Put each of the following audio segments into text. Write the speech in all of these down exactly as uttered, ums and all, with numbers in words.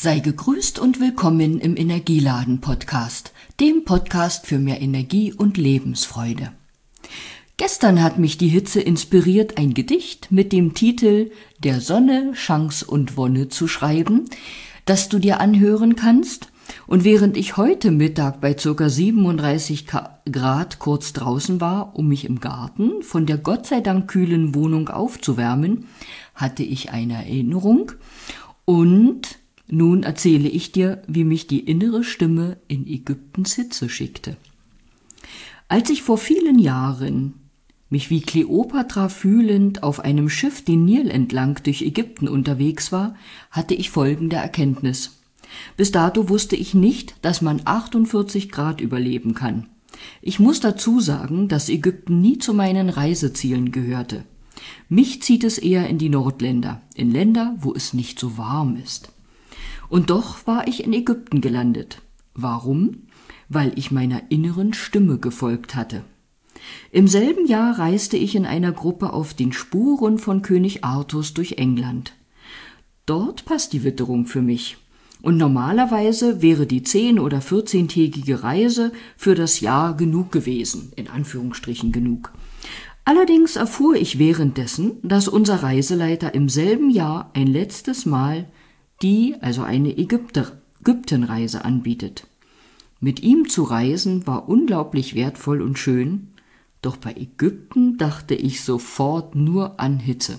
Sei gegrüßt und willkommen im Energieladen-Podcast, dem Podcast für mehr Energie und Lebensfreude. Gestern hat mich die Hitze inspiriert, ein Gedicht mit dem Titel »Der Sonne Chance und Wonne« zu schreiben, das du dir anhören kannst. Und während ich heute Mittag bei ca. siebenunddreißig Grad kurz draußen war, um mich im Garten von der Gott sei Dank kühlen Wohnung aufzuwärmen, hatte ich eine Erinnerung und nun erzähle ich dir, wie mich die innere Stimme in Ägyptens Hitze schickte. Als ich vor vielen Jahren mich wie Kleopatra fühlend auf einem Schiff den Nil entlang durch Ägypten unterwegs war, hatte ich folgende Erkenntnis. Bis dato wusste ich nicht, dass man achtundvierzig Grad überleben kann. Ich muss dazu sagen, dass Ägypten nie zu meinen Reisezielen gehörte. Mich zieht es eher in die Nordländer, in Länder, wo es nicht so warm ist. Und doch war ich in Ägypten gelandet. Warum? Weil ich meiner inneren Stimme gefolgt hatte. Im selben Jahr reiste ich in einer Gruppe auf den Spuren von König Artus durch England. Dort passt die Witterung für mich. Und normalerweise wäre die zehn- oder vierzehntägige Reise für das Jahr genug gewesen, in Anführungsstrichen genug. Allerdings erfuhr ich währenddessen, dass unser Reiseleiter im selben Jahr ein letztes Mal die, also eine Ägypter, Ägyptenreise anbietet. Mit ihm zu reisen war unglaublich wertvoll und schön, doch bei Ägypten dachte ich sofort nur an Hitze.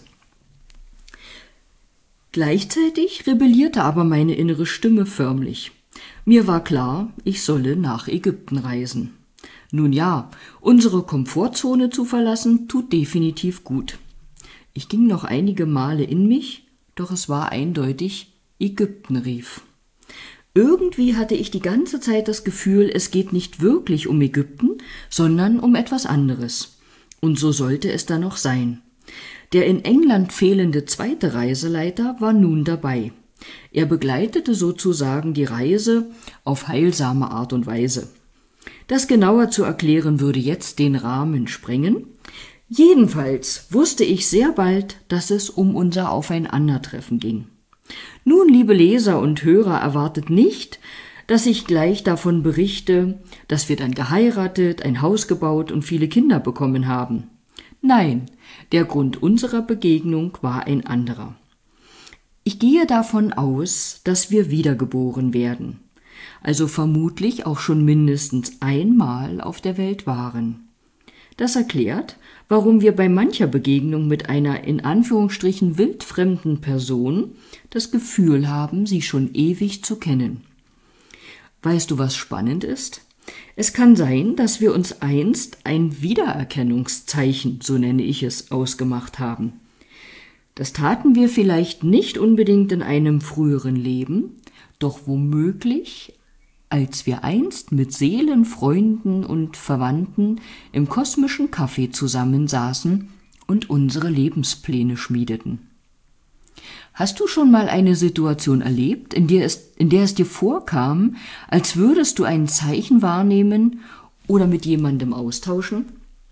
Gleichzeitig rebellierte aber meine innere Stimme förmlich. Mir war klar, ich solle nach Ägypten reisen. Nun ja, unsere Komfortzone zu verlassen, tut definitiv gut. Ich ging noch einige Male in mich, doch es war eindeutig, Ägypten rief. Irgendwie hatte ich die ganze Zeit das Gefühl, es geht nicht wirklich um Ägypten, sondern um etwas anderes. Und so sollte es dann auch sein. Der in England fehlende zweite Reiseleiter war nun dabei. Er begleitete sozusagen die Reise auf heilsame Art und Weise. Das genauer zu erklären würde jetzt den Rahmen sprengen. Jedenfalls wusste ich sehr bald, dass es um unser Aufeinandertreffen ging. Nun, liebe Leser und Hörer, erwartet nicht, dass ich gleich davon berichte, dass wir dann geheiratet, ein Haus gebaut und viele Kinder bekommen haben. Nein, der Grund unserer Begegnung war ein anderer. Ich gehe davon aus, dass wir wiedergeboren werden, also vermutlich auch schon mindestens einmal auf der Welt waren. Das erklärt, warum wir bei mancher Begegnung mit einer in Anführungsstrichen wildfremden Person das Gefühl haben, sie schon ewig zu kennen. Weißt du, was spannend ist? Es kann sein, dass wir uns einst ein Wiedererkennungszeichen, so nenne ich es, ausgemacht haben. Das taten wir vielleicht nicht unbedingt in einem früheren Leben, doch womöglich als wir einst mit Seelenfreunden und Verwandten im kosmischen Café zusammensaßen und unsere Lebenspläne schmiedeten. Hast du schon mal eine Situation erlebt, in der es, in der es dir vorkam, als würdest du ein Zeichen wahrnehmen oder mit jemandem austauschen?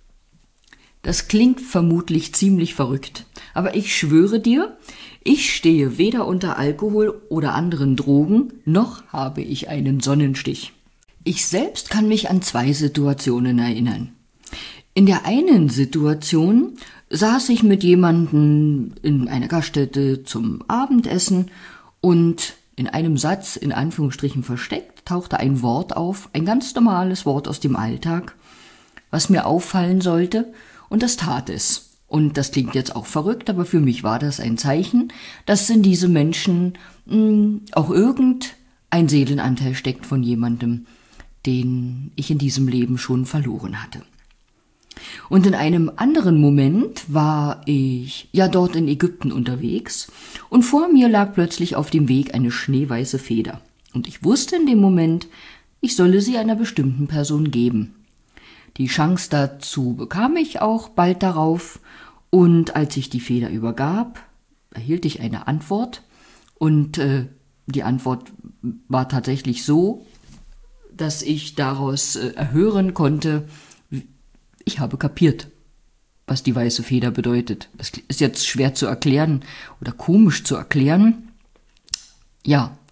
Das klingt vermutlich ziemlich verrückt, aber ich schwöre dir, ich stehe weder unter Alkohol oder anderen Drogen, noch habe ich einen Sonnenstich. Ich selbst kann mich an zwei Situationen erinnern. In der einen Situation saß ich mit jemandem in einer Gaststätte zum Abendessen und in einem Satz, in Anführungsstrichen versteckt, tauchte ein Wort auf, ein ganz normales Wort aus dem Alltag, was mir auffallen sollte, und das tat es. Und das klingt jetzt auch verrückt, aber für mich war das ein Zeichen, dass in diesem Menschen mh, auch irgendein Seelenanteil steckt von jemandem, den ich in diesem Leben schon verloren hatte. Und in einem anderen Moment war ich ja dort in Ägypten unterwegs und vor mir lag plötzlich auf dem Weg eine schneeweiße Feder. Und ich wusste in dem Moment, ich solle sie einer bestimmten Person geben. Die Chance dazu bekam ich auch bald darauf und als ich die Feder übergab, erhielt ich eine Antwort und äh, die Antwort war tatsächlich so, dass ich daraus äh, erhören konnte, ich habe kapiert, was die weiße Feder bedeutet. Es ist jetzt schwer zu erklären oder komisch zu erklären. Ja,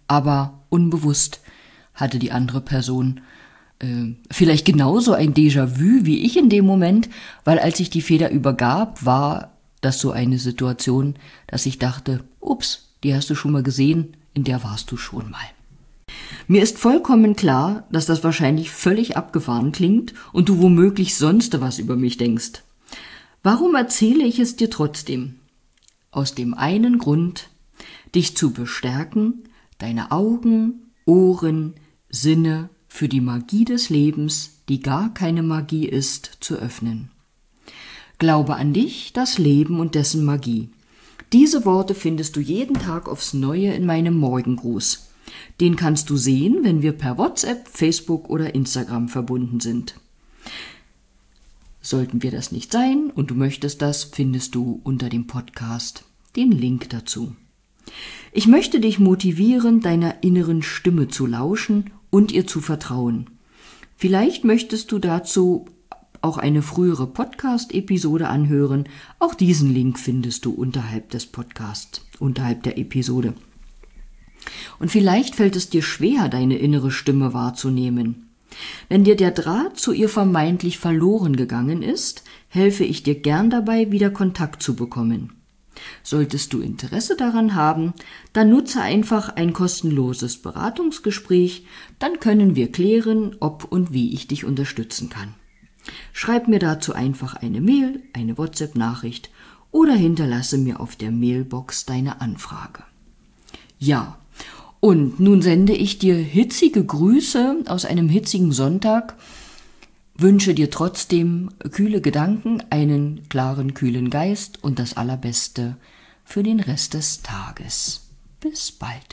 aber unbewusst hatte die andere Person äh, vielleicht genauso ein Déjà-vu wie ich in dem Moment, weil als ich die Feder übergab, war das so eine Situation, dass ich dachte, ups, die hast du schon mal gesehen, in der warst du schon mal. Mir ist vollkommen klar, dass das wahrscheinlich völlig abgefahren klingt und du womöglich sonst was über mich denkst. Warum erzähle ich es dir trotzdem? Aus dem einen Grund, dich zu bestärken, deine Augen, Ohren, Sinne für die Magie des Lebens, die gar keine Magie ist, zu öffnen. Glaube an dich, das Leben und dessen Magie. Diese Worte findest du jeden Tag aufs Neue in meinem Morgengruß. Den kannst du sehen, wenn wir per WhatsApp, Facebook oder Instagram verbunden sind. Sollten wir das nicht sein und du möchtest das, findest du unter dem Podcast den Link dazu. Ich möchte dich motivieren, deiner inneren Stimme zu lauschen und ihr zu vertrauen. Vielleicht möchtest du dazu auch eine frühere Podcast-Episode anhören. Auch diesen Link findest du unterhalb des Podcasts, unterhalb der Episode. Und vielleicht fällt es dir schwer, deine innere Stimme wahrzunehmen. Wenn dir der Draht zu ihr vermeintlich verloren gegangen ist, helfe ich dir gern dabei, wieder Kontakt zu bekommen. Solltest du Interesse daran haben, dann nutze einfach ein kostenloses Beratungsgespräch, dann können wir klären, ob und wie ich dich unterstützen kann. Schreib mir dazu einfach eine Mail, eine WhatsApp-Nachricht oder hinterlasse mir auf der Mailbox deine Anfrage. Ja, und nun sende ich dir hitzige Grüße aus einem hitzigen Sonntag, wünsche dir trotzdem kühle Gedanken, einen klaren, kühlen Geist und das Allerbeste für den Rest des Tages. Bis bald.